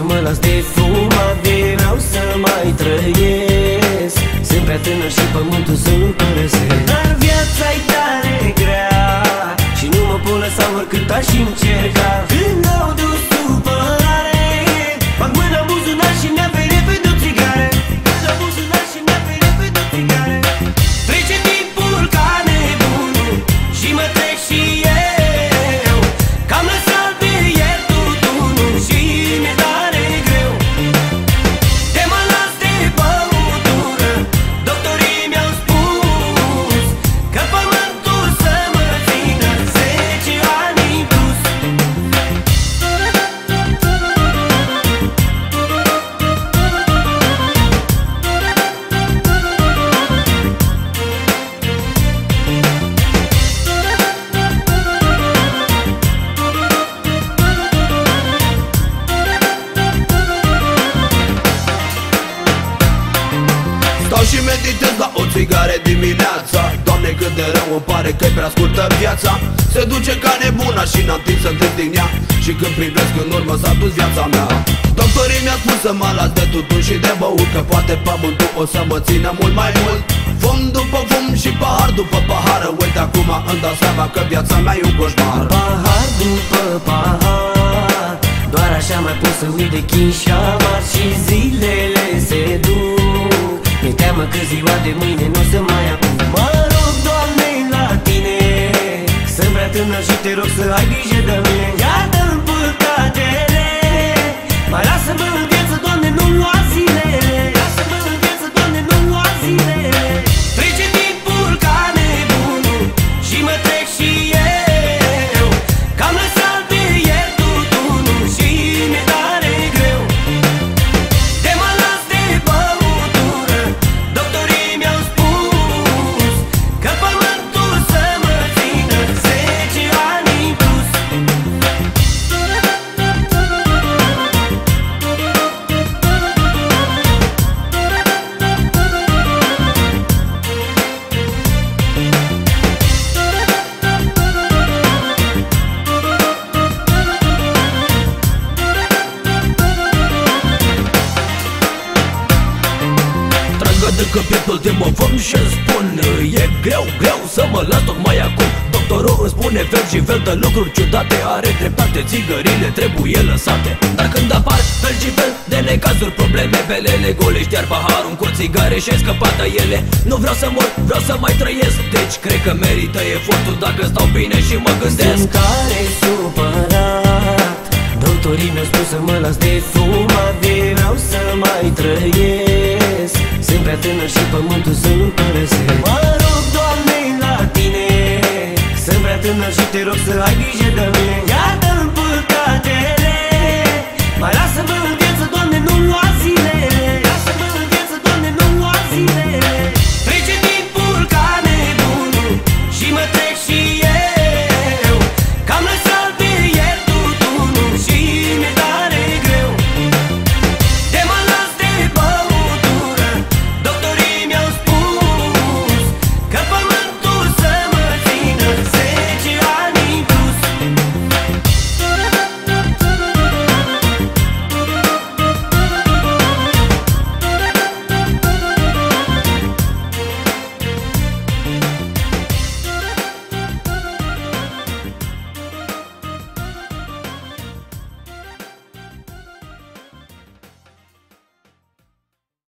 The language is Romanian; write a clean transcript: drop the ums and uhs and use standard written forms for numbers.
mă las de fumat, vreau să mai trăiesc. Sunt prea tânăr și pământul să-l părăsesc. Dar viața-i tare grea și nu mă pot lăsa oricât aș încerca. Când aud o supărare, bag mâna în buzunar și mi-a pe repede o țigară. Mâna în buzunar și mi-a pe repede o țigară. Trece timpul ca nebunul și mă trec și eu, că am lăsat pe el tutunul și mi-e tare greu. Te mă las de băutură, doctorii mi-au spus că pământul să mă țină 10 ani în plus. Stau și meditez la o țigare dimineața. Doamne, cât de rău îmi pare că-i prea scurtă viața. Se duce ca nebuna și n-am timp să trec din ea. Și când privesc în urmă s-a dus viața mea. Doctorii mi-au spus să mă las de tutun și de băut, că poate pământul o să mă țină mult mai mult. Fum după fum și pahar după pahar. Uite acum îmi dau seama că viața mea e un coșmar. Pahar după pahar, doar așa mai pot să uit de chin și amar. Și zilele se duc, mi-e teamă că ziua de mâine nu o să mai apuc. Mă rog, Doamne, la Tine, sunt prea tânăr și Te rog să ai grijă de mine. Iartă-mi păcatele, mai lasă-mă în viață, Doamne, nu lua zilele. Lasă-mă în viață, Doamne, nu lua zilele. Trece timpul ca nebunul și mă trec și eu, că am lăsat pe el tutunul și mi-e tare greu. Te mă las de băutură, doctorii mi-au spus că pământul să mă țină 10 ani în plus. Tragă-de pieptul de mă văm și-mi spun: e greu, greu să mă las tocmai acum. Doctorul îmi spune fel și fel de lucruri ciudate. Are dreptate, țigările trebuie lăsate. Dar când apar fel și fel de necazuri, probleme, belele golești, iar paharul cu o țigare și-ai scăpat de ele. Nu vreau să mor, vreau să mai trăiesc, deci cred că merită efortul dacă stau bine și mă gândesc. Sunt tare supărat, doctorii mi-au spus să mă las de fumat, vreau să mai trăiesc. Sunt prea tânăr și pământul să-l părăsesc. Mă rog, Doamne, la Tine, sunt prea tânăr și Te rog să ai grijă de mine. Iartă-mi păcatele, mai lasă-mă